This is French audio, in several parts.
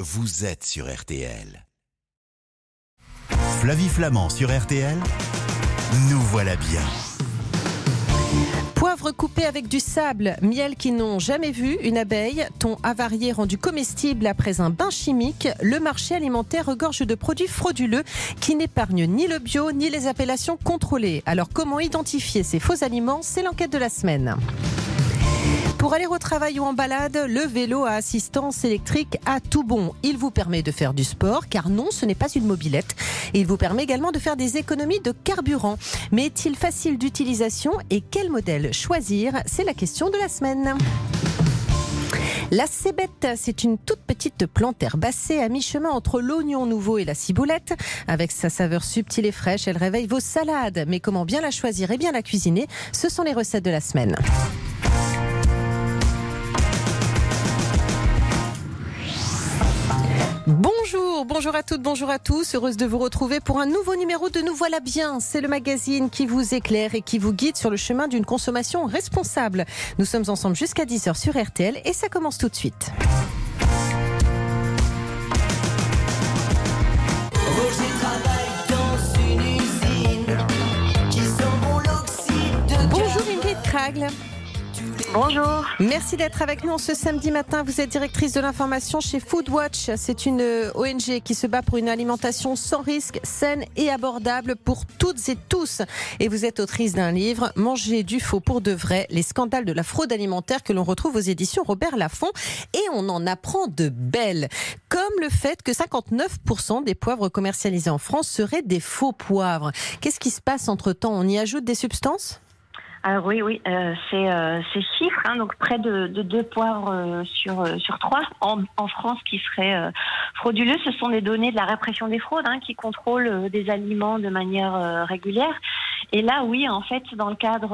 vous êtes sur RTL. Flavie Flamand sur RTL, nous voilà bien. Poivre coupé avec du sable, miel qui n'ont jamais vu, une abeille, thon avarié rendu comestible après un bain chimique. Le marché alimentaire regorge de produits frauduleux qui n'épargnent ni le bio ni les appellations contrôlées. Alors comment identifier ces faux aliments ? C'est l'enquête de la semaine. Pour aller au travail ou en balade, le vélo à assistance électrique a tout bon. Il vous permet de faire du sport, car non, ce n'est pas une mobilette. Il vous permet également de faire des économies de carburant. Mais est-il facile d'utilisation et quel modèle choisir ? C'est la question de la semaine. La cébette, c'est une toute petite plante herbacée à mi-chemin entre l'oignon nouveau et la ciboulette. Avec sa saveur subtile et fraîche, elle réveille vos salades. Mais comment bien la choisir et bien la cuisiner ? Ce sont les recettes de la semaine. Bonjour à toutes, bonjour à tous. Heureuse de vous retrouver pour un nouveau numéro de Nous voilà bien. C'est le magazine qui vous éclaire et qui vous guide sur le chemin d'une consommation responsable. Nous sommes ensemble jusqu'à 10h sur RTL et ça commence tout de suite. Bonjour Ingrid Kragle. Bonjour. Merci d'être avec nous ce samedi matin. Vous êtes directrice de l'information chez Foodwatch. C'est une ONG qui se bat pour une alimentation sans risque, saine et abordable pour toutes et tous. Et vous êtes autrice d'un livre, Manger du faux pour de vrai, les scandales de la fraude alimentaire que l'on retrouve aux éditions Robert Laffont. Et on en apprend de belles. Comme le fait que 59% des poivres commercialisés en France seraient des faux poivres. Qu'est-ce qui se passe entre-temps ? On y ajoute des substances ? Alors oui, ces chiffres, donc près de 2 poivres sur 3 en France qui seraient frauduleux. Ce sont des données de la répression des fraudes qui contrôlent des aliments de manière régulière. Et là, oui, en fait, dans le cas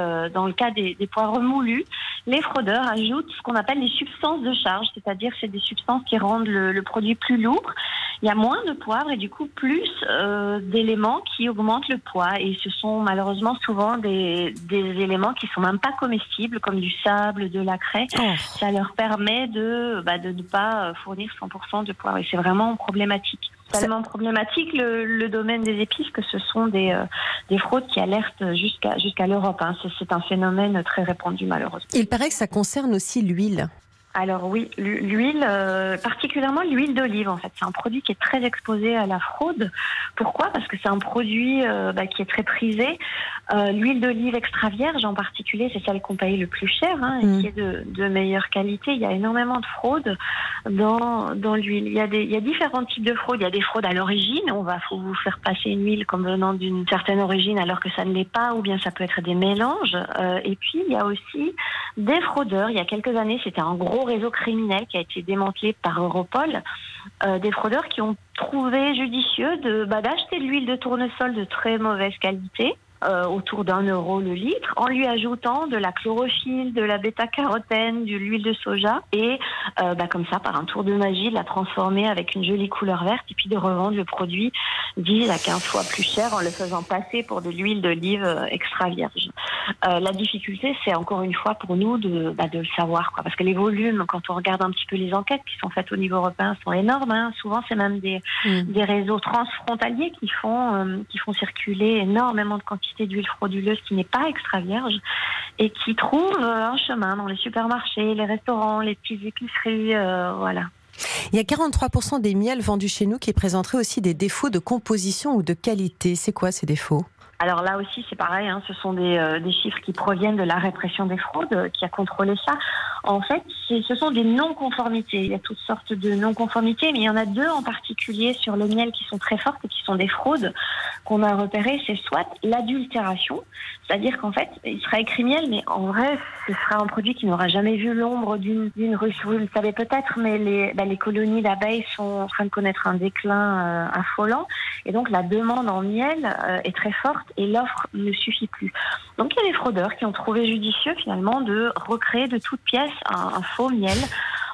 des poivres moulus, les fraudeurs ajoutent ce qu'on appelle les substances de charge, c'est-à-dire c'est des substances qui rendent le produit plus lourd. Il y a moins de poivre et du coup plus d'éléments qui augmentent le poids. Et ce sont malheureusement souvent des éléments qui sont même pas comestibles, comme du sable, de la craie. Oh. Ça leur permet de ne pas fournir 100% de poivre. Et c'est vraiment problématique. C'est tellement problématique le domaine des épices que ce sont des fraudes qui alertent jusqu'à l'Europe. C'est un phénomène très répandu malheureusement. Il paraît que ça concerne aussi l'huile. Alors oui, l'huile, particulièrement l'huile d'olive en fait, c'est un produit qui est très exposé à la fraude. Pourquoi ? Parce que c'est un produit qui est très prisé. L'huile d'olive extra vierge en particulier, c'est celle qu'on paye le plus cher et qui est de meilleure qualité. Il y a énormément de fraude dans l'huile. Il y a différents types de fraudes. Il y a des fraudes à l'origine. Faut vous faire passer une huile comme venant d'une certaine origine alors que ça ne l'est pas, ou bien ça peut être des mélanges. Et puis il y a aussi des fraudeurs. Il y a quelques années, c'était un gros réseau criminel qui a été démantelé par Europol, des fraudeurs qui ont trouvé judicieux d'acheter de l'huile de tournesol de très mauvaise qualité, autour d'€1 le litre, en lui ajoutant de la chlorophylle, de la bêta-carotène, de l'huile de soja, et comme ça, par un tour de magie, de la transformer avec une jolie couleur verte, et puis de revendre le produit 10 à 15 fois plus cher en le faisant passer pour de l'huile d'olive extra vierge. La difficulté, c'est encore une fois pour nous de le savoir, parce que les volumes, quand on regarde un petit peu les enquêtes qui sont faites au niveau européen, sont énormes. Souvent, c'est même des réseaux transfrontaliers qui font circuler énormément de quantités d'huile frauduleuse qui n'est pas extra vierge et qui trouvent un chemin dans les supermarchés, les restaurants, les petites épiceries, voilà. Il y a 43% des miels vendus chez nous qui présenteraient aussi des défauts de composition ou de qualité. C'est quoi ces défauts ? Alors là aussi, c'est pareil, ce sont des chiffres qui proviennent de la répression des fraudes qui a contrôlé ça. En fait, ce sont des non-conformités. Il y a toutes sortes de non-conformités, mais il y en a 2 en particulier sur le miel qui sont très fortes et qui sont des fraudes qu'on a repérées. C'est soit l'adultération, c'est-à-dire qu'en fait, il sera écrit miel, mais en vrai, ce sera un produit qui n'aura jamais vu l'ombre d'une ruche. Vous le savez peut-être, mais les colonies d'abeilles sont en train de connaître un déclin affolant. Et donc, la demande en miel est très forte et l'offre ne suffit plus. Donc, il y a des fraudeurs qui ont trouvé judicieux, finalement, de recréer de toutes pièces un faux miel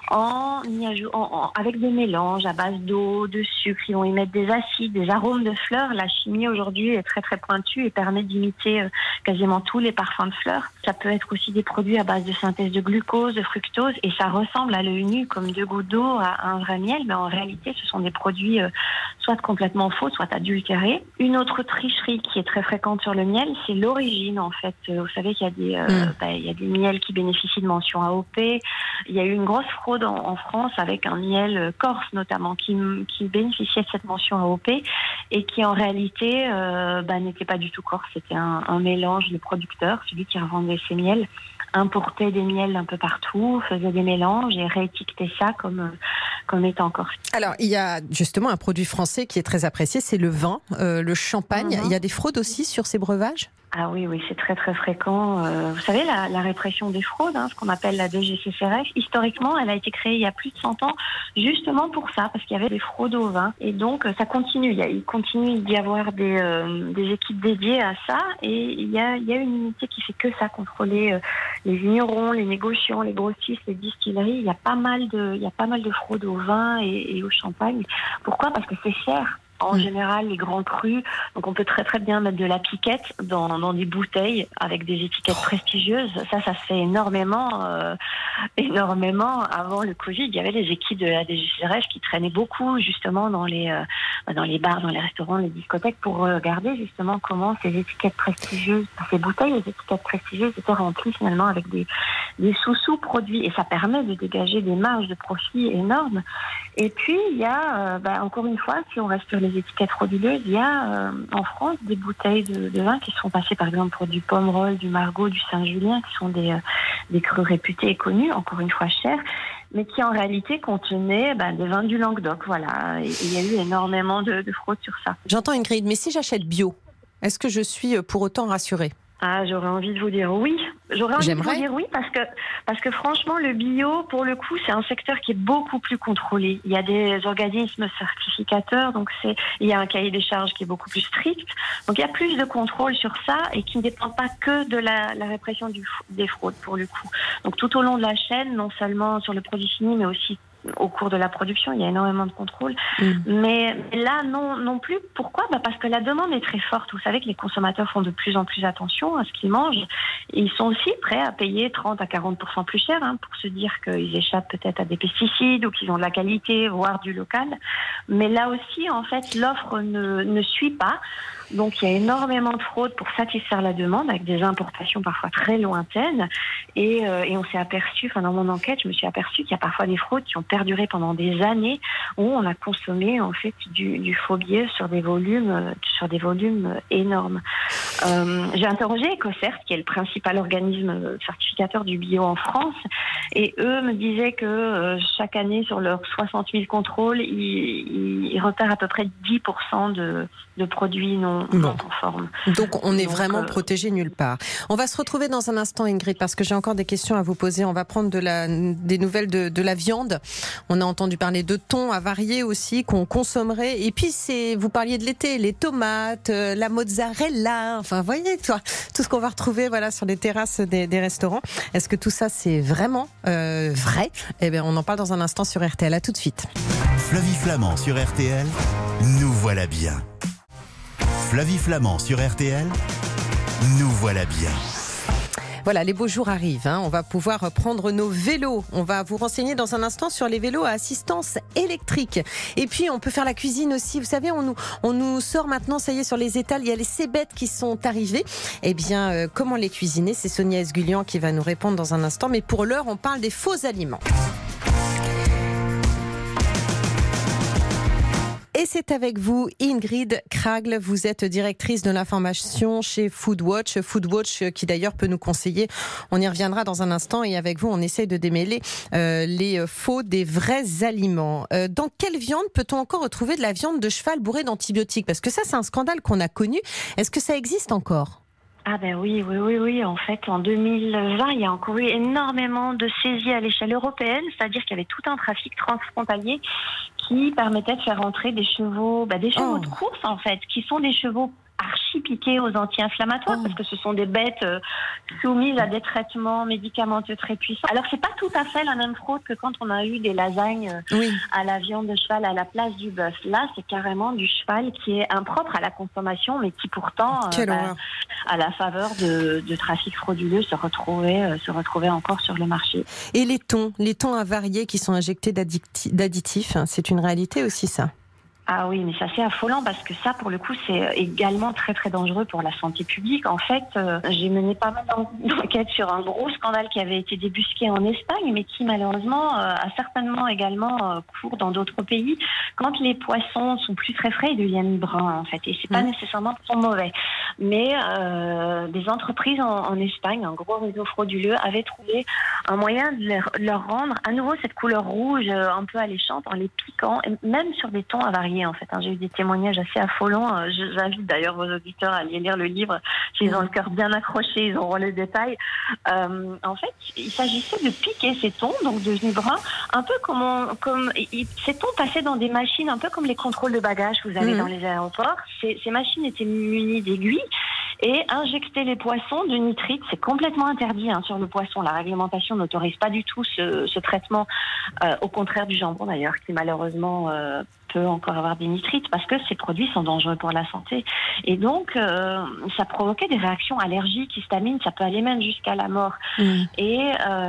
avec des mélanges à base d'eau, de sucre. Ils vont y mettre des acides, des arômes de fleurs. La chimie aujourd'hui est très très pointue et permet d'imiter quasiment tous les parfums de fleurs. Ça peut être aussi des produits à base de synthèse de glucose, de fructose, et ça ressemble à l'œil nu comme 2 gouttes d'eau à un vrai miel, mais en réalité ce sont des produits soit complètement faux, soit adultérés. Une autre tricherie qui est très fréquente sur le miel, c'est l'origine en fait. Vous savez qu'il y a il y a des miels qui bénéficient de mention AOP. Il y a eu une grosse fraude en France avec un miel corse notamment qui bénéficiait de cette mention AOP et qui en réalité n'était pas du tout corse. C'était un mélange. Le producteur, celui qui revendait ces miels, importait des miels un peu partout, faisait des mélanges et réétiquetait ça comme étant corse. Alors, il y a justement un produit français qui est très apprécié, c'est le vin, le champagne. Il y a des fraudes aussi sur ces breuvages ? Ah oui, c'est très très fréquent. Vous savez, la répression des fraudes, ce qu'on appelle la DGCCRF, historiquement, elle a été créée il y a plus de 100 ans, justement pour ça, parce qu'il y avait des fraudes au vin. Et donc, ça continue. Il continue d'y avoir des équipes dédiées à ça. Et il y a une unité qui fait que ça, contrôler les vignerons, les négociants, les grossistes, les distilleries. Il y a pas mal de fraudes au vin et au champagne. Pourquoi ? Parce que c'est cher. En général, les grands crus, donc on peut très très bien mettre de la piquette dans des bouteilles avec des étiquettes prestigieuses. Ça se fait énormément avant le Covid. Il y avait des équipes de la DGCCRF qui traînaient beaucoup justement dans les bars, dans les restaurants, les discothèques pour regarder justement comment ces étiquettes prestigieuses, ces bouteilles, les étiquettes prestigieuses étaient remplies finalement avec des sous-produits, et ça permet de dégager des marges de profit énormes. Et puis il y a encore une fois, si on reste sur les étiquettes frauduleuses, il y a en France des bouteilles de vin qui sont passées par exemple pour du Pomerol, du Margaux, du Saint-Julien, qui sont des crus réputés et connus, encore une fois chers, mais qui en réalité contenaient des vins du Languedoc. Voilà, et il y a eu énormément de fraude sur ça. J'entends Ingrid, mais si j'achète bio, est-ce que je suis pour autant rassurée ? Ah, j'aurais envie de vous dire oui. Parce que franchement, le bio, pour le coup, c'est un secteur qui est beaucoup plus contrôlé. Il y a des organismes certificateurs, donc il y a un cahier des charges qui est beaucoup plus strict. Donc il y a plus de contrôle sur ça et qui ne dépend pas que de la répression des fraudes, pour le coup. Donc tout au long de la chaîne, non seulement sur le produit fini, mais aussi au cours de la production, il y a énormément de contrôle. Mais là, non plus. Pourquoi ? Parce que la demande est très forte. Vous savez que les consommateurs font de plus en plus attention à ce qu'ils mangent. Et ils sont aussi prêts à payer 30 à 40% plus cher pour se dire qu'ils échappent peut-être à des pesticides ou qu'ils ont de la qualité, voire du local. Mais là aussi, en fait, l'offre ne suit pas. Donc il y a énormément de fraude pour satisfaire la demande avec des importations parfois très lointaines et on s'est aperçu, dans mon enquête, je me suis aperçue qu'il y a parfois des fraudes qui ont perduré pendant des années où on a consommé en fait du faux billet sur des volumes énormes. J'ai interrogé EcoCert, qui est le principal organisme certificateur du bio en France, et eux me disaient que chaque année sur leurs 60 000 contrôles, ils repèrent à peu près 10% de produits non conformes. Donc on est vraiment protégé nulle part. On va se retrouver dans un instant, Ingrid, parce que j'ai encore des questions à vous poser. On va prendre des nouvelles de la viande. On a entendu parler de thon avarié aussi qu'on consommerait. Et puis vous parliez de l'été, les tomates, la mozzarella. Enfin, voyez tout ce qu'on va retrouver sur les terrasses des restaurants. Est-ce que tout ça c'est vraiment vrai ? Eh bien, on en parle dans un instant sur RTL. À tout de suite. Flavie Flamand sur RTL, nous voilà bien. Flavie Flamand sur RTL, nous voilà bien. Voilà, les beaux jours arrivent. On va pouvoir prendre nos vélos. On va vous renseigner dans un instant sur les vélos à assistance électrique. Et puis, on peut faire la cuisine aussi. Vous savez, on nous sort maintenant, ça y est, sur les étals, il y a les cébettes qui sont arrivées. Eh bien, comment les cuisiner ? C'est Sonia Esgulian qui va nous répondre dans un instant. Mais pour l'heure, on parle des faux aliments. Et c'est avec vous, Ingrid Kragle. Vous êtes directrice de l'information chez Foodwatch. Foodwatch qui d'ailleurs peut nous conseiller. On y reviendra dans un instant. Et avec vous, on essaye de démêler les faux des vrais aliments. Dans quelle viande peut-on encore retrouver de la viande de cheval bourrée d'antibiotiques ? Parce que ça, c'est un scandale qu'on a connu. Est-ce que ça existe encore ? Ah oui. En fait, en 2020, il y a encore eu énormément de saisies à l'échelle européenne, c'est-à-dire qu'il y avait tout un trafic transfrontalier qui permettait de faire entrer des chevaux de course, en fait, qui sont des chevaux archi aussi piqué aux anti-inflammatoires parce que ce sont des bêtes soumises à des traitements médicamenteux très puissants. Alors c'est pas tout à fait la même fraude que quand on a eu des lasagnes à la viande de cheval à la place du bœuf. Là, c'est carrément du cheval qui est impropre à la consommation, mais qui pourtant, à la faveur de trafic frauduleux, se retrouvait encore sur le marché. Et les thons avariés qui sont injectés d'additifs, c'est une réalité aussi, ça? Ah oui, mais ça c'est affolant parce que ça, pour le coup, c'est également très très dangereux pour la santé publique. En fait, j'ai mené pas mal d'enquêtes sur un gros scandale qui avait été débusqué en Espagne, mais qui malheureusement a certainement également cours dans d'autres pays. Quand les poissons sont plus très frais, ils deviennent bruns en fait, et c'est pas nécessairement pour mauvais. Mais des entreprises en Espagne, un gros réseau frauduleux, avaient trouvé un moyen de leur rendre à nouveau cette couleur rouge un peu alléchante en les piquant, et même sur des thons avariés. En fait, j'ai eu des témoignages assez affolants. J'invite d'ailleurs vos auditeurs à aller lire le livre. S'ils ont le cœur bien accroché, ils auront les détails. En fait, il s'agissait de piquer ces thons, donc devenus bruns, un peu comme ces thons passaient dans des machines, un peu comme les contrôles de bagages que vous avez dans les aéroports. Ces machines étaient munies d'aiguilles et injecter les poissons de nitrite, c'est complètement interdit sur le poisson. La réglementation n'autorise pas du tout ce traitement, au contraire du jambon d'ailleurs, qui malheureusement peut encore avoir des nitrites parce que ces produits sont dangereux pour la santé. Et donc, ça provoquait des réactions allergiques, histamines, ça peut aller même jusqu'à la mort. Et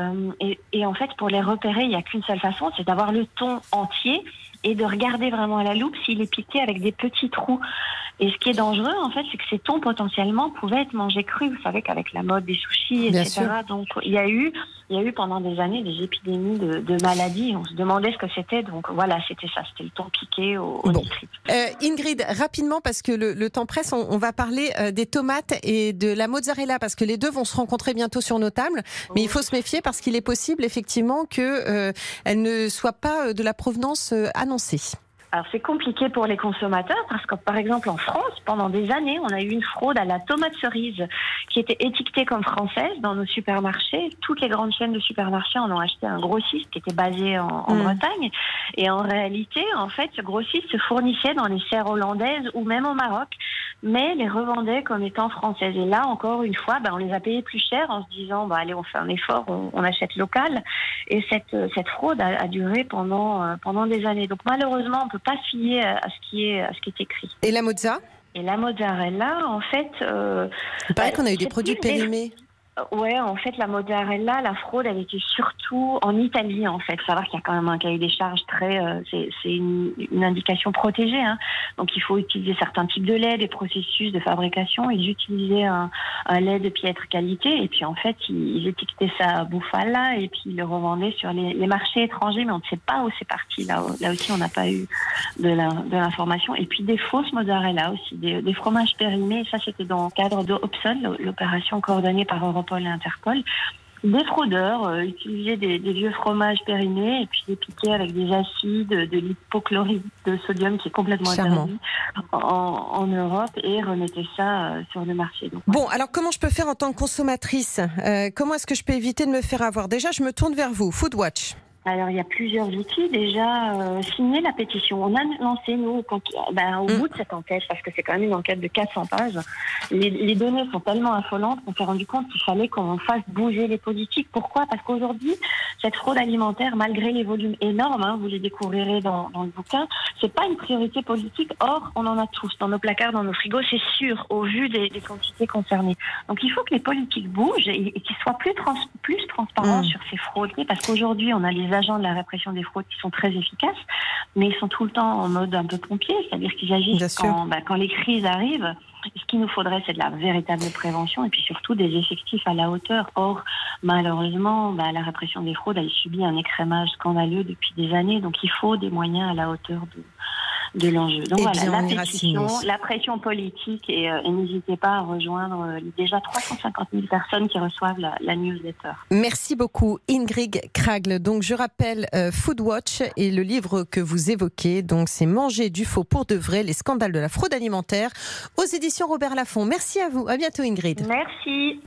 en fait, pour les repérer, il n'y a qu'une seule façon, c'est d'avoir le thon entier et de regarder vraiment à la loupe s'il est piqué avec des petits trous. Et ce qui est dangereux, en fait, c'est que ces thons, potentiellement, pouvaient être mangés crus. Vous savez qu'avec la mode des sushis, etc. Donc, il y a eu pendant des années des épidémies de maladies. On se demandait ce que c'était. Donc, voilà, c'était ça. C'était le thon piqué au nitrite. Ingrid, rapidement, parce que le temps presse, on va parler des tomates et de la mozzarella, parce que les deux vont se rencontrer bientôt sur nos tables. Mais il faut se méfier parce qu'il est possible, effectivement, qu'elles ne soient pas de la provenance annoncée. Alors c'est compliqué pour les consommateurs parce que par exemple en France, pendant des années, on a eu une fraude à la tomate cerise qui était étiquetée comme française dans nos supermarchés. Toutes les grandes chaînes de supermarchés en ont acheté un grossiste qui était basé en Bretagne. Et en réalité, en fait, ce grossiste se fournissait dans les serres hollandaises ou même au Maroc, mais les revendait comme étant françaises. Et là, encore une fois, on les a payés plus cher en se disant, allez, on fait un effort, on achète local. Et cette fraude a duré pendant des années. Donc malheureusement, on peut pas se fier à ce qui est écrit. Et la mozza? Et la mozzarella, en fait... il paraît qu'on a eu des produits périmés. Ouais, en fait, la mozzarella, la fraude, elle était surtout en Italie, en fait. Faut savoir qu'il y a quand même un cahier des charges c'est une indication protégée, Donc, il faut utiliser certains types de lait, des processus de fabrication. Ils utilisaient un lait de piètre qualité. Et puis, en fait, ils étiquetaient ça à Bufala et puis ils le revendaient sur les marchés étrangers. Mais on ne sait pas où c'est parti. Là aussi, on n'a pas eu de l'information. Et puis, des fausses mozzarella aussi, des fromages périmés. Ça, c'était dans le cadre de Hobson, l'opération coordonnée par Europol et Interpol. Des fraudeurs utilisaient des vieux fromages périmés et puis les piquaient avec des acides, de l'hypochlorite de sodium qui est complètement interdit en Europe et remettaient ça sur le marché. Donc, bon, alors comment je peux faire en tant que consommatrice? Comment est-ce que je peux éviter de me faire avoir? Déjà, je me tourne vers vous, Foodwatch. Alors, il y a plusieurs outils. Déjà, signer la pétition. On a lancé, nous, au bout de cette enquête, parce que c'est quand même une enquête de 400 pages, les données sont tellement affolantes qu'on s'est rendu compte qu'il fallait qu'on fasse bouger les politiques. Pourquoi? Parce qu'aujourd'hui, cette fraude alimentaire, malgré les volumes énormes, vous les découvrirez dans le bouquin, c'est pas une priorité politique. Or, on en a tous dans nos placards, dans nos frigos, c'est sûr, au vu des quantités concernées. Donc, il faut que les politiques bougent et qu'ils soient plus transparents sur ces fraudes. Parce qu'aujourd'hui, on a les agents de la répression des fraudes qui sont très efficaces, mais ils sont tout le temps en mode un peu pompier, c'est-à-dire qu'ils agissent quand les crises arrivent. Ce qu'il nous faudrait, c'est de la véritable prévention et puis surtout des effectifs à la hauteur. Or, malheureusement, la répression des fraudes, elle subit un écrémage scandaleux depuis des années, donc il faut des moyens à la hauteur de l'enjeu. Donc la pétition, la pression politique et n'hésitez pas à rejoindre les déjà 350 000 personnes qui reçoivent la newsletter. Merci beaucoup Ingrid Kragle. Donc je rappelle Foodwatch et le livre que vous évoquez, donc c'est Manger du faux pour de vrai, les scandales de la fraude alimentaire aux éditions Robert Laffont. Merci à vous. À bientôt Ingrid. Merci.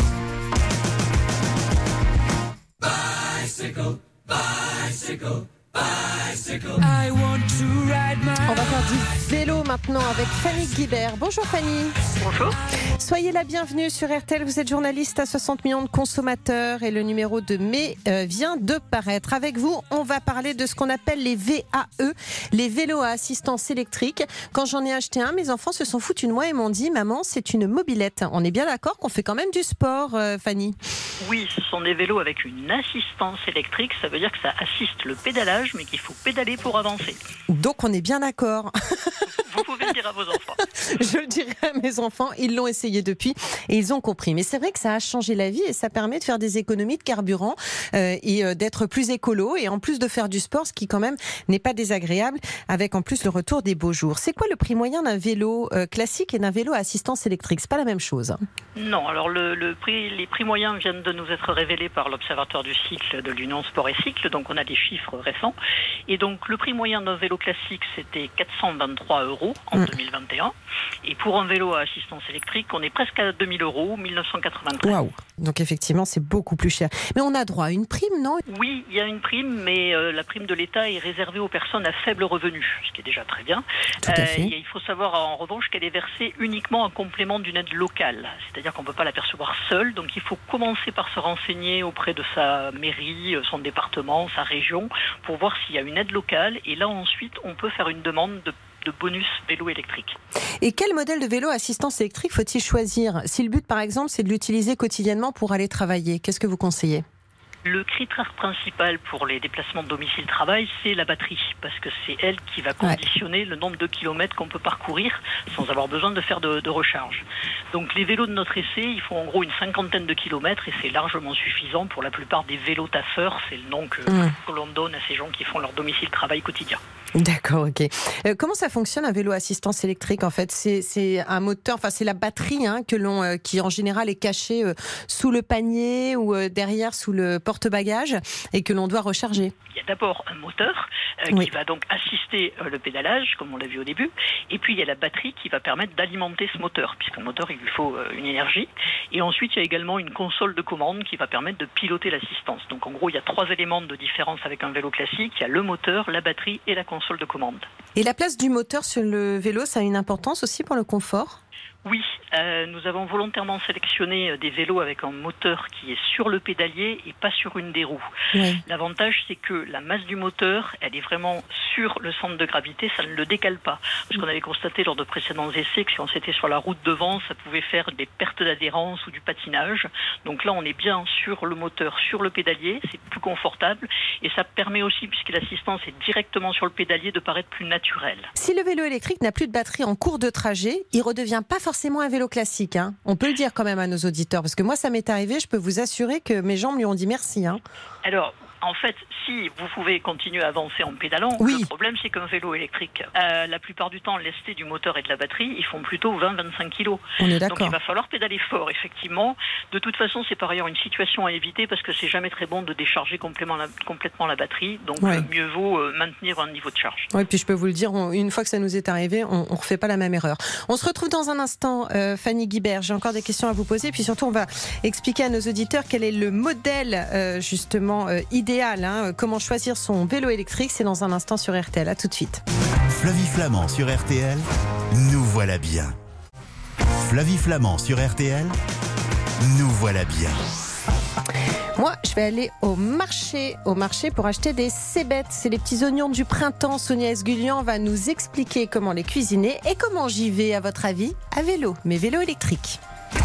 Bicycle, bicycle. On va faire du vélo maintenant avec Fanny Guibert. Bonjour Fanny. Bonjour. Soyez la bienvenue sur RTL. Vous êtes journaliste à 60 millions de consommateurs et le numéro de mai vient de paraître. Avec vous, on va parler de ce qu'on appelle les VAE, les vélos à assistance électrique. Quand j'en ai acheté un, mes enfants se sont foutus de moi et m'ont dit « Maman, c'est une mobilette ». On est bien d'accord qu'on fait quand même du sport, Fanny? Oui, ce sont des vélos avec une assistance électrique. Ça veut dire que ça assiste le pédalage, mais qu'il faut pédaler pour avancer. Donc on est bien d'accord. Vous pouvez le dire à vos enfants. Je le dirai à mes enfants, ils l'ont essayé depuis et ils ont compris. Mais c'est vrai que ça a changé la vie et ça permet de faire des économies de carburant et d'être plus écolo et en plus de faire du sport, ce qui quand même n'est pas désagréable, avec en plus le retour des beaux jours. C'est quoi le prix moyen d'un vélo classique et d'un vélo à assistance électrique? C'est pas la même chose. Non, alors les prix moyens viennent de nous être révélés par l'Observatoire du cycle de l'Union Sport et Cycle, donc on a des chiffres récents. Et donc le prix moyen d'un vélo classique, c'était 423 € en 2021. Et pour un vélo à assistance électrique, on est presque à 2000 €, 1993. Waouh! Donc effectivement, c'est beaucoup plus cher. Mais on a droit à une prime, non? Oui, il y a une prime, mais la prime de l'État est réservée aux personnes à faible revenu, ce qui est déjà très bien. Tout à fait. Il faut savoir en revanche qu'elle est versée uniquement en complément d'une aide locale. C'est-à-dire qu'on ne peut pas la percevoir seule, donc il faut commencer par se renseigner auprès de sa mairie, son département, sa région, pour voir s'il y a une aide locale. Et là ensuite, on peut faire une demande de bonus vélo électrique. Et quel modèle de vélo à assistance électrique faut-il choisir? Si le but, par exemple, c'est de l'utiliser quotidiennement pour aller travailler, qu'est-ce que vous conseillez? Le critère principal pour les déplacements de domicile-travail, c'est la batterie, parce que c'est elle qui va conditionner le nombre de kilomètres qu'on peut parcourir sans avoir besoin de faire de recharge. Donc les vélos de notre essai, ils font en gros une 50aine de kilomètres et c'est largement suffisant pour la plupart des vélos taffeurs. C'est le nom que l'on donne à ces gens qui font leur domicile-travail quotidien. D'accord, ok. Comment ça fonctionne un vélo à assistance électrique en fait? C'est un moteur, enfin c'est la batterie qui en général est cachée sous le panier ou derrière sous le porte-bagages et que l'on doit recharger. Il y a d'abord un moteur qui va donc assister le pédalage, comme on l'a vu au début, et puis il y a la batterie qui va permettre d'alimenter ce moteur, puisqu'un moteur il lui faut une énergie, et ensuite il y a également une console de commande qui va permettre de piloter l'assistance. Donc en gros il y a 3 éléments de différence avec un vélo classique, il y a le moteur, la batterie et la console de commande. Et la place du moteur sur le vélo, ça a une importance aussi pour le confort ? Oui, nous avons volontairement sélectionné des vélos avec un moteur qui est sur le pédalier et pas sur une des roues. Oui. L'avantage, c'est que la masse du moteur, elle est vraiment sur le centre de gravité, ça ne le décale pas. Parce qu'on avait constaté lors de précédents essais que si on s'était sur la route devant, ça pouvait faire des pertes d'adhérence ou du patinage. Donc là, on est bien sur le moteur, sur le pédalier, c'est plus confortable et ça permet aussi, puisque l'assistance est directement sur le pédalier, de paraître plus naturel. Si le vélo électrique n'a plus de batterie en cours de trajet, il redevient pas forcément un vélo classique. On peut le dire quand même à nos auditeurs, parce que moi ça m'est arrivé, je peux vous assurer que mes jambes lui ont dit merci. Alors, en fait, si vous pouvez continuer à avancer en pédalant, le problème c'est qu'un vélo électrique, la plupart du temps, lesté du moteur et de la batterie, ils font plutôt 20-25 kilos. On est d'accord. Donc il va falloir pédaler fort, effectivement. De toute façon, c'est par ailleurs une situation à éviter parce que c'est jamais très bon de décharger complètement la batterie. Donc mieux vaut maintenir un niveau de charge. Oui, puis je peux vous le dire, une fois que ça nous est arrivé, on ne refait pas la même erreur. On se retrouve dans un instant, Fanny Guibert. J'ai encore des questions à vous poser. Puis surtout, on va expliquer à nos auditeurs quel est le modèle justement idéal. Comment choisir son vélo électrique, c'est dans un instant sur RTL. À tout de suite. Flavie Flament sur RTL, nous voilà bien. Flavie Flament sur RTL, nous voilà bien. Moi, je vais aller au marché pour acheter des cébettes. C'est les petits oignons du printemps. Sonia Esgulian va nous expliquer comment les cuisiner et comment j'y vais, à votre avis, à vélo, mais vélo électrique.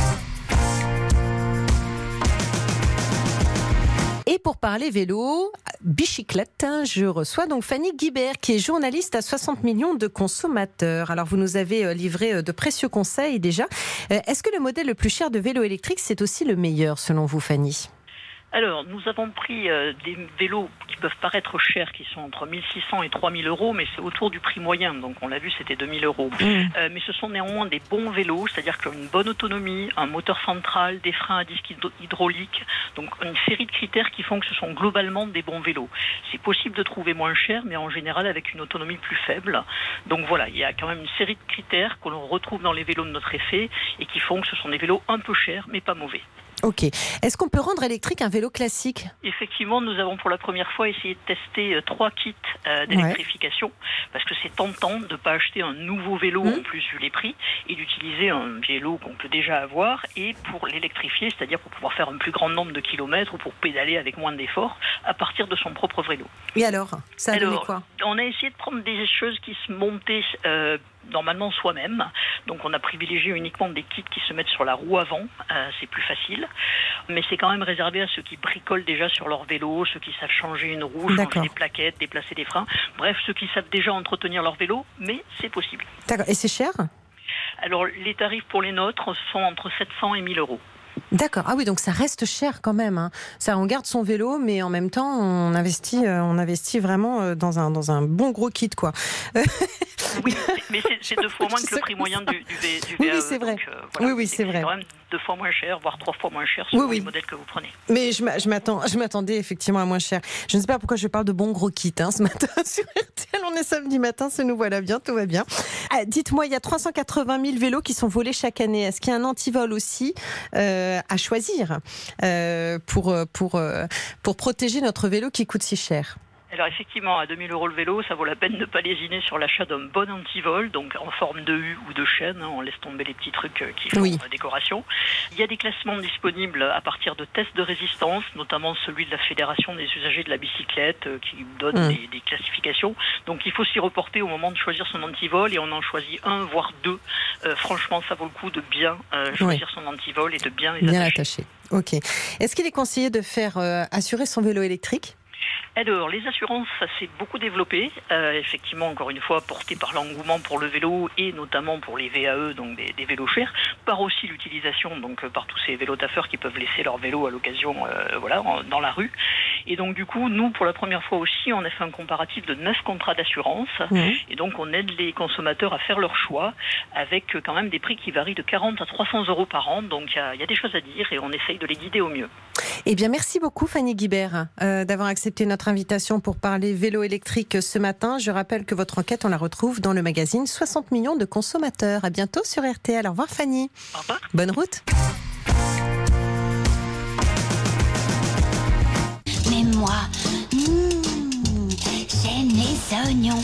Et pour parler vélo, bicyclette, je reçois donc Fanny Guibert, qui est journaliste à 60 millions de consommateurs. Alors, vous nous avez livré de précieux conseils déjà. Est-ce que le modèle le plus cher de vélo électrique, c'est aussi le meilleur, selon vous, Fanny ? Alors, nous avons pris des vélos qui peuvent paraître chers, qui sont entre 1600 et 3000 €, mais c'est autour du prix moyen. Donc, on l'a vu, c'était 2000 €. Mais ce sont néanmoins des bons vélos, c'est-à-dire qu'ils ont une bonne autonomie, un moteur central, des freins à disque hydraulique. Donc, une série de critères qui font que ce sont globalement des bons vélos. C'est possible de trouver moins cher, mais en général avec une autonomie plus faible. Donc, voilà, il y a quand même une série de critères que l'on retrouve dans les vélos de notre effet et qui font que ce sont des vélos un peu chers, mais pas mauvais. Ok. Est-ce qu'on peut rendre électrique un vélo classique ? Effectivement, nous avons pour la première fois essayé de tester 3 kits d'électrification, parce que c'est tentant de ne pas acheter un nouveau vélo en plus vu les prix, et d'utiliser un vélo qu'on peut déjà avoir, et pour l'électrifier, c'est-à-dire pour pouvoir faire un plus grand nombre de kilomètres ou pour pédaler avec moins d'efforts à partir de son propre vélo. Et alors, ça a donné quoi ? On a essayé de prendre des choses qui se montaient normalement soi-même. Donc on a privilégié uniquement des kits qui se mettent sur la roue avant, c'est plus facile. Mais c'est quand même réservé à ceux qui bricolent déjà sur leur vélo, ceux qui savent changer une roue, changer des plaquettes, déplacer des freins. Bref, ceux qui savent déjà entretenir leur vélo, mais c'est possible. D'accord. Et c'est cher ? Alors les tarifs pour les nôtres sont entre 700 et 1000 euros. D'accord. Ah oui, donc ça reste cher quand même. Hein. Ça, on garde son vélo, mais en même temps, on investit vraiment dans un bon gros kit, quoi. Oui, mais c'est 2 fois moins que le prix moyen du VAE. Oui, c'est vrai. Donc, voilà, oui, c'est vrai. C'est quand même 2 fois moins cher, voire 3 fois moins cher selon les modèles que vous prenez. Mais je m'attendais effectivement à moins cher. Je ne sais pas pourquoi je parle de bon gros kit ce matin sur RTL. On est samedi matin, nous voilà bien, tout va bien. Dites-moi, il y a 380 000 vélos qui sont volés chaque année. Est-ce qu'il y a un antivol aussi à choisir pour protéger notre vélo qui coûte si cher ? Alors effectivement, à 2 000 euros le vélo, ça vaut la peine de ne pas lésiner sur l'achat d'un bon antivol, donc en forme de U ou de chaîne, on laisse tomber les petits trucs qui font décoration. Il y a des classements disponibles à partir de tests de résistance, notamment celui de la Fédération des usagers de la bicyclette qui donne des classifications. Donc il faut s'y reporter au moment de choisir son antivol et on en choisit 1 voire 2. Franchement, ça vaut le coup de bien choisir son antivol et de bien les attacher. Ok. Est-ce qu'il est conseillé de faire assurer son vélo électrique ? Alors, les assurances, ça s'est beaucoup développé, effectivement, encore une fois, porté par l'engouement pour le vélo et notamment pour les VAE, donc des vélos chers, par aussi l'utilisation, donc par tous ces vélotaffeurs qui peuvent laisser leur vélo à l'occasion, dans la rue. Et donc, du coup, nous, pour la première fois aussi, on a fait un comparatif de 9 contrats d'assurance, et donc on aide les consommateurs à faire leur choix, avec quand même des prix qui varient de 40 à 300 euros par an, donc il y a des choses à dire et on essaye de les guider au mieux. Eh bien, merci beaucoup Fanny Guibert d'avoir accepté notre invitation pour parler vélo électrique ce matin. Je rappelle que votre enquête, on la retrouve dans le magazine 60 millions de consommateurs. À bientôt sur RTL. Au revoir Fanny. Au revoir. Bonne route. Mais moi, j'aime les oignons.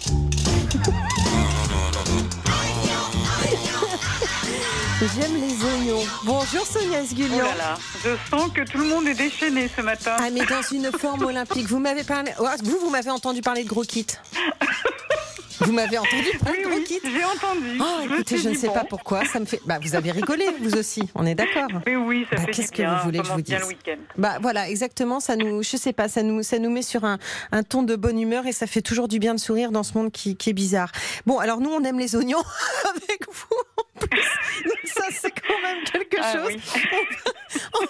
J'aime les oignons. Bonjour Sonia Esgulian. Oh là là, je sens que tout le monde est déchaîné ce matin. Ah mais dans une forme olympique. Vous m'avez entendu parler de gros kit. Vous m'avez entendu parler de gros kit. J'ai entendu. Oh, écoutez, je ne sais pas pourquoi. Ça me fait. Vous avez rigolé, vous aussi. On est d'accord. Mais oui, ça fait qu'est-ce du bien. que vous voulez que je vous dise ? Voilà, exactement. Ça nous met sur un ton de bonne humeur et ça fait toujours du bien de sourire dans ce monde qui est bizarre. Bon, alors nous, on aime les oignons avec vous. En plus, ça c'est quand même quelque chose. Oui.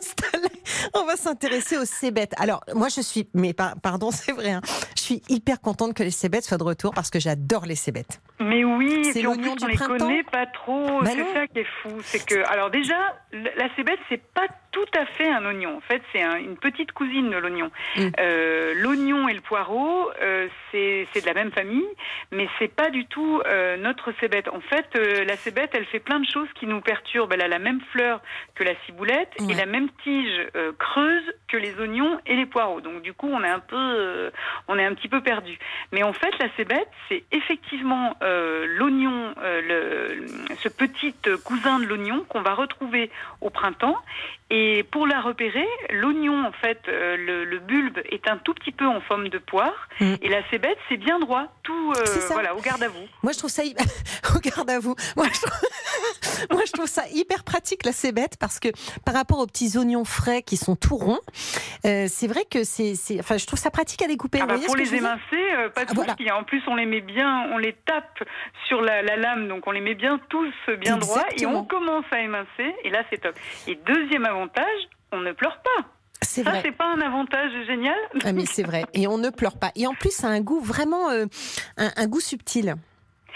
On va s'intéresser aux cébettes. Alors moi je suis, pardon, c'est vrai, je suis hyper contente que les cébettes soient de retour parce que j'adore les cébettes. Mais oui, c'est et puis en l'oignon plus on du les printemps. connaît pas trop. C'est ça qui est fou, c'est que alors déjà la cébette c'est pas tout à fait un oignon. En fait, c'est une petite cousine de l'oignon. L'oignon et le poireau, c'est de la même famille, mais c'est pas du tout notre cébette. En fait, la cébette, elle fait plein de choses qui nous perturbent. Elle a la même fleur que la ciboulette et la même tige creuse que les oignons et les poireaux. Donc du coup, on est un petit peu perdu. Mais en fait, la cébette, c'est effectivement l'oignon, ce petit cousin de l'oignon qu'on va retrouver au printemps. Et pour la repérer, l'oignon, en fait, le bulbe est un tout petit peu en forme de poire, et la cébette, c'est bien droit, tout, au garde à vous. Moi, je trouve ça au garde à vous. Moi, je trouve ça hyper pratique la cébette parce que par rapport aux petits oignons frais qui sont tout ronds, c'est vrai que je trouve ça pratique à découper. Pour les émincer, pas de souci. En plus, on les met bien, on les tape sur la lame, donc on les met bien tous bien droits, et on commence à émincer, et là, c'est top. Et deuxième avantage, on ne pleure pas. C'est vrai. C'est pas un avantage génial ? Ah mais c'est vrai. Et on ne pleure pas. Et en plus, ça a un goût vraiment, un goût subtil.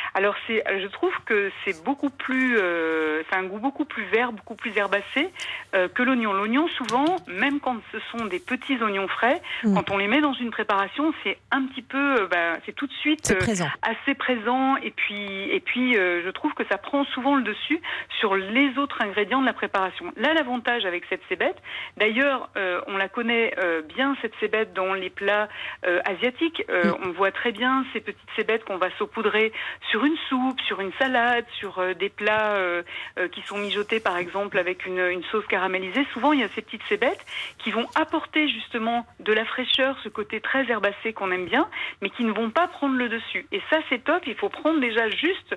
Alors je trouve que c'est beaucoup plus, c'est un goût beaucoup plus vert, beaucoup plus herbacé que l'oignon. L'oignon, souvent, même quand ce sont des petits oignons frais, quand on les met dans une préparation, c'est un petit peu, c'est tout de suite assez présent. Et puis, je trouve que ça prend souvent le dessus sur les autres ingrédients de la préparation. Là, l'avantage avec cette cébette, d'ailleurs, on la connaît bien, cette cébette, dans les plats asiatiques. On voit très bien ces petites cébettes qu'on va saupoudrer sur une soupe, sur une salade, sur des plats qui sont mijotés, par exemple, avec une sauce caramélisée. Souvent, il y a ces petites cébettes qui vont apporter justement de la fraîcheur, ce côté très herbacé qu'on aime bien, mais qui ne vont pas prendre le dessus. Et ça, c'est top. Il faut prendre déjà juste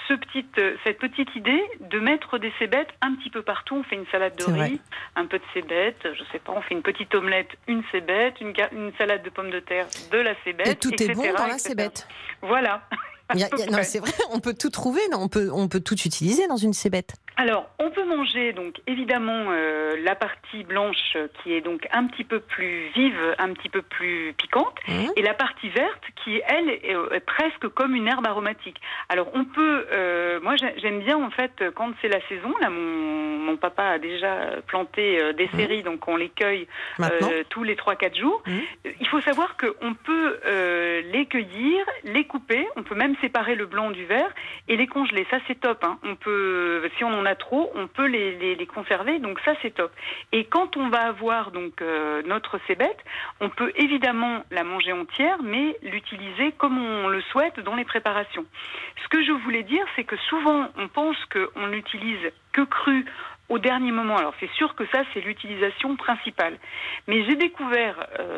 cette petite idée de mettre des cébettes un petit peu partout. On fait une salade de riz, un peu de cébettes, je sais pas, on fait une petite omelette, une cébette, une salade de pommes de terre, de la cébette, et tout etc., est bon dans la cébette. Voilà. Non, c'est vrai, on peut tout trouver, on peut tout utiliser dans une cébette. Alors, on peut manger donc évidemment la partie blanche qui est donc un petit peu plus vive, un petit peu plus piquante, et la partie verte qui, elle, est presque comme une herbe aromatique. Alors, on peut, moi j'aime bien en fait quand c'est la saison. Là, mon papa a déjà planté des céris, donc on les cueille tous les 3-4 jours. Il faut savoir qu'on peut les cueillir, les couper, on peut même séparer le blanc du vert et les congeler. Ça, c'est top. On peut, si on en a trop, on peut les conserver, donc ça c'est top. Et quand on va avoir donc notre cébette, on peut évidemment la manger entière, mais l'utiliser comme on le souhaite dans les préparations. Ce que je voulais dire, c'est que souvent on pense qu'on l'utilise que cru au dernier moment. Alors c'est sûr que ça c'est l'utilisation principale. Mais j'ai découvert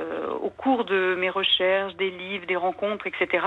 au cours de mes recherches, des livres, des rencontres, etc.,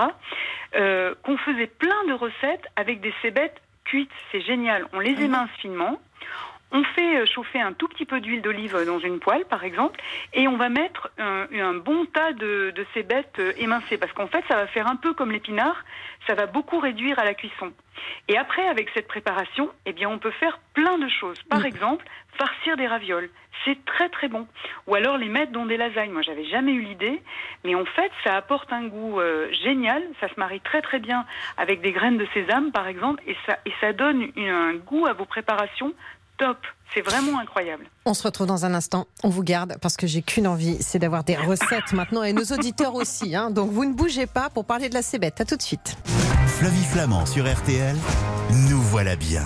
qu'on faisait plein de recettes avec des cébettes cuites. C'est génial. On les émince finement. On fait chauffer un tout petit peu d'huile d'olive dans une poêle, par exemple, et on va mettre un bon tas de cébettes émincées, parce qu'en fait, ça va faire un peu comme l'épinard, ça va beaucoup réduire à la cuisson. Et après, avec cette préparation, eh bien, on peut faire plein de choses. Par exemple, farcir des ravioles. C'est très très bon. Ou alors les mettre dans des lasagnes. Moi, j'avais jamais eu l'idée, mais en fait, ça apporte un goût génial. Ça se marie très très bien avec des graines de sésame, par exemple, et ça donne un goût à vos préparations top. C'est vraiment incroyable. On se retrouve dans un instant. On vous garde parce que j'ai qu'une envie, c'est d'avoir des recettes maintenant et nos auditeurs aussi. Donc vous ne bougez pas pour parler de la cébette. À tout de suite. Flavie Flament sur RTL, nous voilà bien.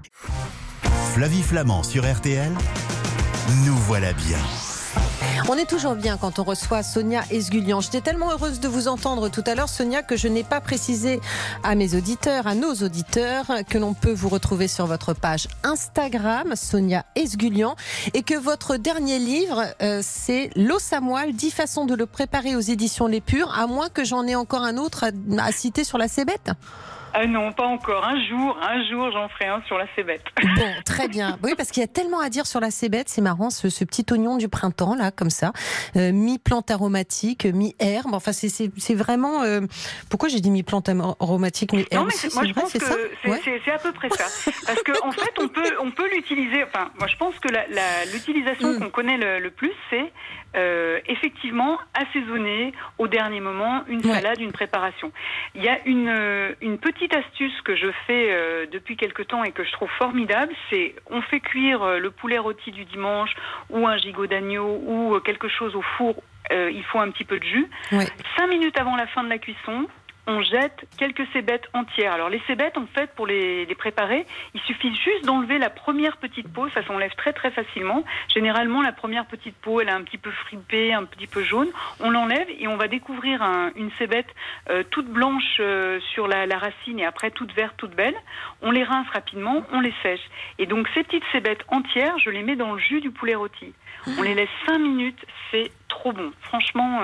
Flavie Flament sur RTL, nous voilà bien. On est toujours bien quand on reçoit Sonia Esgulian. J'étais tellement heureuse de vous entendre tout à l'heure, Sonia, que je n'ai pas précisé à mes auditeurs, à nos auditeurs, que l'on peut vous retrouver sur votre page Instagram, Sonia Esgulian, et que votre dernier livre, c'est L'os à moelle, 10 façons de le préparer aux éditions Les Purs, à moins que j'en ai encore un autre à citer sur la cébette. Non, pas encore. Un jour, j'en ferai un sur la cébette. Bon, très bien. Oui, parce qu'il y a tellement à dire sur la cébette. C'est marrant, ce petit oignon du printemps, là, comme ça. Mi-plante aromatique, mi-herbe. Enfin, c'est vraiment... Pourquoi j'ai dit mi-plante aromatique, mi-herbe? Non, mais moi, je pense que c'est à peu près ça. Parce qu'en fait, on peut l'utiliser... Enfin, moi, je pense que l'utilisation qu'on connaît le plus, c'est effectivement assaisonner au dernier moment une salade, une préparation. Il y a une petite astuce que je fais depuis quelque temps et que je trouve formidable, c'est on fait cuire le poulet rôti du dimanche ou un gigot d'agneau ou quelque chose au four, il faut un petit peu de jus. 5 minutes avant la fin de la cuisson, on jette quelques cébettes entières. Alors les cébettes, en fait, pour les préparer, il suffit juste d'enlever la première petite peau, ça s'enlève très très facilement. Généralement, la première petite peau, elle est un petit peu fripée, un petit peu jaune. On l'enlève et on va découvrir une cébette toute blanche sur la racine et après toute verte, toute belle. On les rince rapidement, on les sèche. Et donc ces petites cébettes entières, je les mets dans le jus du poulet rôti. On les laisse 5 minutes, c'est trop bon. Franchement,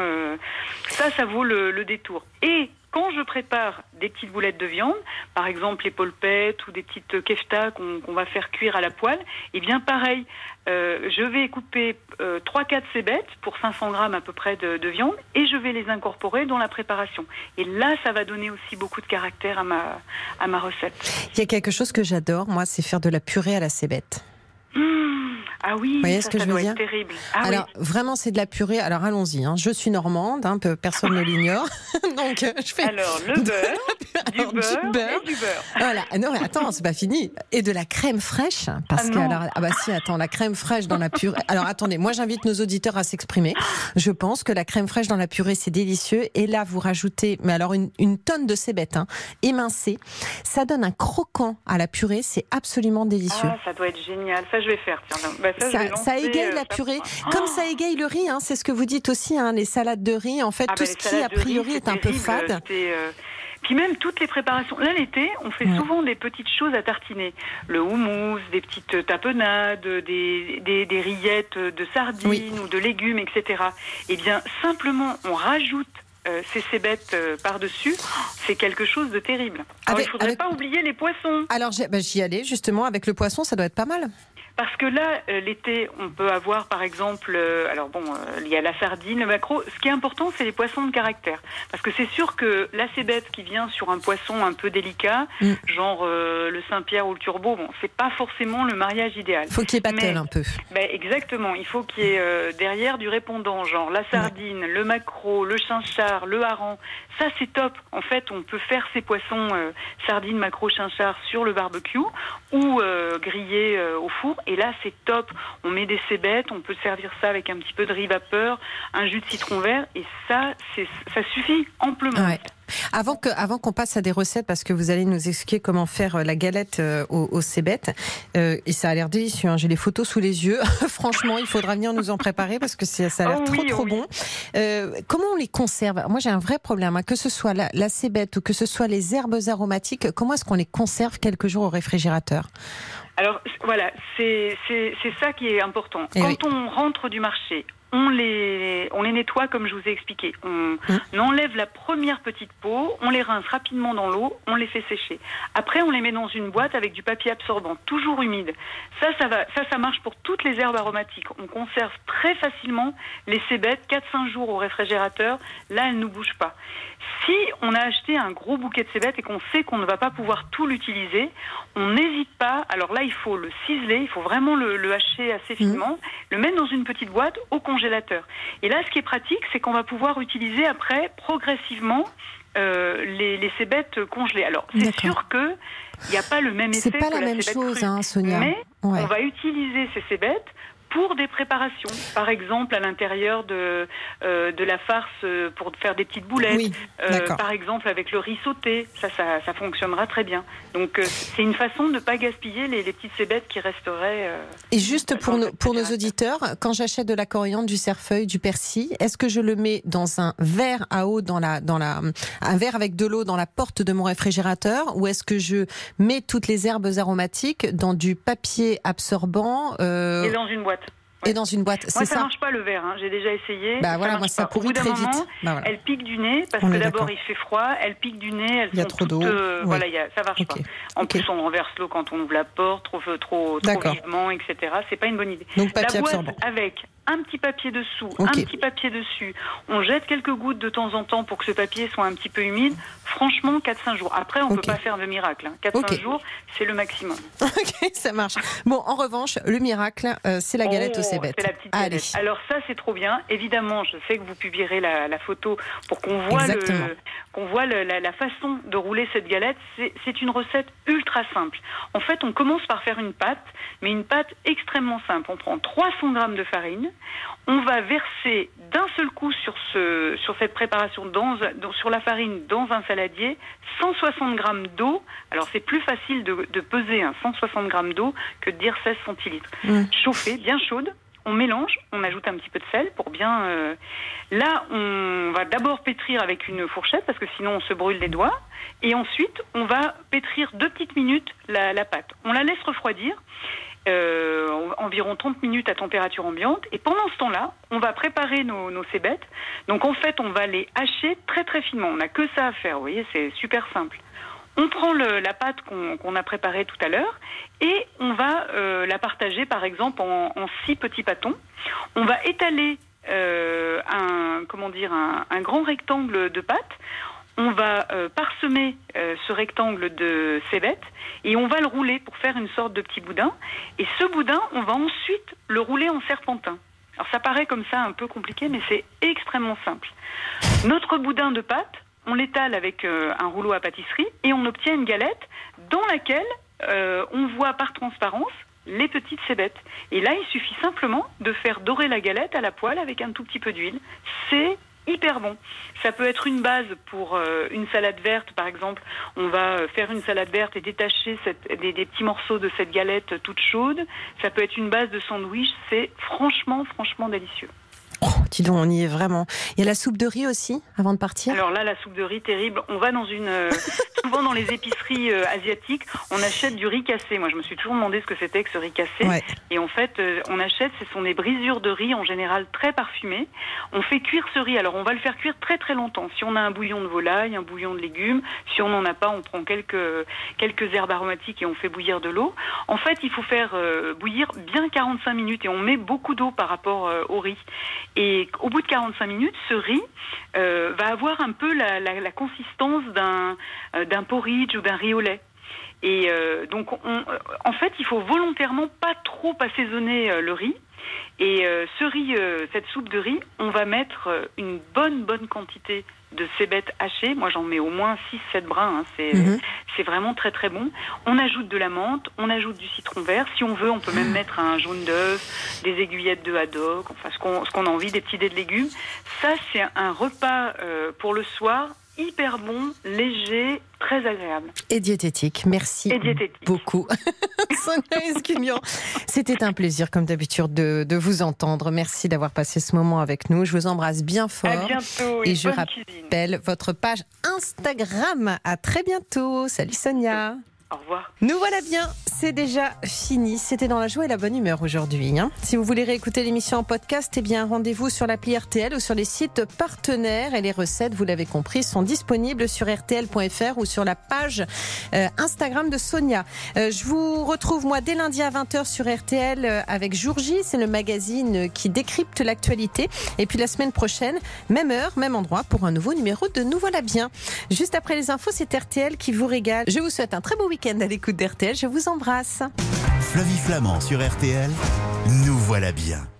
ça vaut le détour. Et quand je prépare des petites boulettes de viande, par exemple les polpettes ou des petites keftas qu'on va faire cuire à la poêle, eh bien pareil, je vais couper 3-4 cébettes pour 500 grammes à peu près de viande et je vais les incorporer dans la préparation. Et là, ça va donner aussi beaucoup de caractère à ma recette. Il y a quelque chose que j'adore, moi, c'est faire de la purée à la cébette. Ah oui, vous voyez ce que je veux dire? Terrible. Alors vraiment c'est de la purée. Alors allons-y. Je suis normande, personne ne l'ignore. Donc je fais. Alors le beurre, du beurre et du beurre. Voilà. Non mais attends, c'est pas fini. Et de la crème fraîche, parce que la crème fraîche dans la purée. Alors attendez, moi j'invite nos auditeurs à s'exprimer. Je pense que la crème fraîche dans la purée c'est délicieux. Et là vous rajoutez, mais alors une tonne de cébettes émincées. Ça donne un croquant à la purée. C'est absolument délicieux. Ah, ça doit être génial. Ça je vais faire. Tiens, ça égaye la purée, comme ça égaye le riz. C'est ce que vous dites aussi. Les salades de riz, en fait, tout ce qui a priori est un peu fade. Puis même toutes les préparations. Là, l'été, on fait souvent des petites choses à tartiner. Le houmous, des petites tapenades, des rillettes de sardines ou de légumes, etc. Eh bien, simplement, on rajoute ces cébettes par-dessus, c'est quelque chose de terrible. Alors, il ne faudrait pas oublier les poissons. Alors, j'y allais, justement, avec le poisson, ça doit être pas mal. Parce que là, l'été, on peut avoir, par exemple, il y a la sardine, le maquereau. Ce qui est important, c'est les poissons de caractère. Parce que c'est sûr que la cébette qui vient sur un poisson un peu délicat, genre le Saint-Pierre ou le turbo, c'est pas forcément le mariage idéal. Il faut qu'il y ait patelle un peu. Exactement. Il faut qu'il y ait derrière du répondant, genre la sardine, le maquereau, le chinchard, le hareng. Ça, c'est top. En fait, on peut faire ces poissons, sardines, maquereau, chinchard, sur le barbecue ou grillés au four. Et là, c'est top. On met des cébettes, on peut servir ça avec un petit peu de riz vapeur, un jus de citron vert, et ça suffit amplement. Ouais. Avant qu'on passe à des recettes, parce que vous allez nous expliquer comment faire la galette aux cébettes, et ça a l'air délicieux. J'ai les photos sous les yeux. Franchement, il faudra venir nous en préparer parce que ça a l'air trop bon. Comment on les conserve? Moi, j'ai un vrai problème. Que ce soit la cébette ou que ce soit les herbes aromatiques, comment est-ce qu'on les conserve quelques jours au réfrigérateur? Alors voilà, c'est ça qui est important. Quand on rentre du marché, on les nettoie comme je vous ai expliqué. On enlève la première petite peau, on les rince rapidement dans l'eau, on les fait sécher. Après, on les met dans une boîte avec du papier absorbant, toujours humide. Ça marche pour toutes les herbes aromatiques. On conserve très facilement les cébettes, 4-5 jours au réfrigérateur. Là, elles ne bougent pas. Si on a acheté un gros bouquet de cébettes et qu'on sait qu'on ne va pas pouvoir tout l'utiliser, on n'hésite pas. Alors là, il faut le ciseler, il faut vraiment le hacher assez finement, le mettre dans une petite boîte au congélateur. Et là, ce qui est pratique, c'est qu'on va pouvoir utiliser après progressivement les cébettes congelées. Alors, c'est sûr que il n'y a pas le même effet que la cébette crue. C'est pas la même chose, Sonia. Mais on va utiliser ces cébettes pour des préparations, par exemple à l'intérieur de la farce pour faire des petites boulettes, par exemple avec le riz sauté, ça fonctionnera très bien. Donc c'est une façon de ne pas gaspiller les petites cébettes qui resteraient. Et juste pour nos auditeurs, quand j'achète de la coriandre, du cerfeuil, du persil, est-ce que je le mets dans un verre à eau, un verre avec de l'eau dans la porte de mon réfrigérateur, ou est-ce que je mets toutes les herbes aromatiques dans du papier absorbant et dans une boîte? Et dans une boîte, c'est ça. Moi, ça marche pas le verre. J'ai déjà essayé. Moi, ça pourrit très vite. Elle pique du nez parce que d'abord il fait froid. Elle pique du nez. Il y a trop d'eau. Ça marche pas. En plus, on renverse l'eau quand on ouvre la porte, trop vivement, etc. C'est pas une bonne idée. Donc papier la boîte absorbant. Avec un petit papier dessous, un petit papier dessus. On jette quelques gouttes de temps en temps pour que ce papier soit un petit peu humide. Franchement, 4-5 jours. Après, on peut pas faire de miracle. 4-5 jours, c'est le maximum. Ok, ça marche. Bon, en revanche, le miracle, c'est la galette aux cébettes. C'est la petite galette. Alors ça, c'est trop bien. Évidemment, je sais que vous publierez la photo pour qu'on voit la façon de rouler cette galette. C'est une recette ultra simple. En fait, on commence par faire une pâte, mais une pâte extrêmement simple. On prend 300 grammes de farine. On va verser d'un seul coup sur cette préparation, sur la farine, dans un saladier, 160 grammes d'eau. Alors c'est plus facile de peser 160 grammes d'eau que de dire 16 centilitres. Chauffée, bien chaude. On mélange, on ajoute un petit peu de sel pour bien... Là, on va d'abord pétrir avec une fourchette parce que sinon on se brûle les doigts. Et ensuite, on va pétrir 2 petites minutes la pâte. On la laisse refroidir. Environ 30 minutes à température ambiante. Et pendant ce temps-là, on va préparer nos cébettes. Donc en fait, on va les hacher très très finement. On n'a que ça à faire, vous voyez, c'est super simple. On prend la pâte qu'on a préparée tout à l'heure et on va la partager par exemple en 6 petits pâtons. On va étaler un grand rectangle de pâte. on va parsemer ce rectangle de cébette et on va le rouler pour faire une sorte de petit boudin. Et ce boudin, on va ensuite le rouler en serpentin. Alors ça paraît comme ça un peu compliqué, mais c'est extrêmement simple. Notre boudin de pâte, on l'étale avec un rouleau à pâtisserie et on obtient une galette dans laquelle on voit par transparence les petites cébettes. Et là, il suffit simplement de faire dorer la galette à la poêle avec un tout petit peu d'huile. C'est hyper bon. Ça peut être une base pour une salade verte, par exemple. On va faire une salade verte et détacher des petits morceaux de cette galette toute chaude. Ça peut être une base de sandwich. C'est franchement délicieux. Oh, dis donc, on y est vraiment. Il y a la soupe de riz aussi, avant de partir. Alors là, la soupe de riz, terrible. On va souvent dans les épiceries asiatiques, on achète du riz cassé. Moi, je me suis toujours demandé ce que c'était que ce riz cassé. Ouais. Et en fait, on achète, ce sont des brisures de riz, en général très parfumées. On fait cuire ce riz. Alors, on va le faire cuire très très longtemps. Si on a un bouillon de volaille, un bouillon de légumes, si on n'en a pas, on prend quelques herbes aromatiques et on fait bouillir de l'eau. En fait, il faut faire bouillir bien 45 minutes et on met beaucoup d'eau par rapport au riz. Et au bout de 45 minutes, ce riz va avoir un peu la consistance d'un porridge ou d'un riz au lait. Et donc, en fait, il faut volontairement pas trop assaisonner le riz. Et ce riz, cette soupe de riz, on va mettre une bonne quantité de cébettes hachées. Moi, j'en mets au moins 6-7 brins. Hein. C'est vraiment très très bon. On ajoute de la menthe, on ajoute du citron vert. Si on veut, on peut même mettre un jaune d'œuf, des aiguillettes de haddock, enfin ce qu'on a envie, des petits dés de légumes. Ça, c'est un repas pour le soir, hyper bon, léger, très agréable. Et diététique. Merci beaucoup. Sonia Escumian, c'était un plaisir comme d'habitude de vous entendre. Merci d'avoir passé ce moment avec nous. Je vous embrasse bien fort. À bientôt. Et je rappelle votre page Instagram. À très bientôt. Salut Sonia. Au revoir. Nous voilà bien, c'est déjà fini. C'était dans la joie et la bonne humeur aujourd'hui. Si vous voulez réécouter l'émission en podcast, eh bien rendez-vous sur l'appli RTL ou sur les sites partenaires. Et les recettes, vous l'avez compris, sont disponibles sur rtl.fr ou sur la page Instagram de Sonia. Je vous retrouve moi dès lundi à 20h sur RTL avec Jour J. C'est le magazine qui décrypte l'actualité. Et puis la semaine prochaine, même heure, même endroit pour un nouveau numéro de Nous voilà bien. Juste après les infos, c'est RTL qui vous régale. Je vous souhaite un très beau week-end à l'écoute d'RTL. Je vous embrasse. Flavie Flamand sur RTL. Nous voilà bien.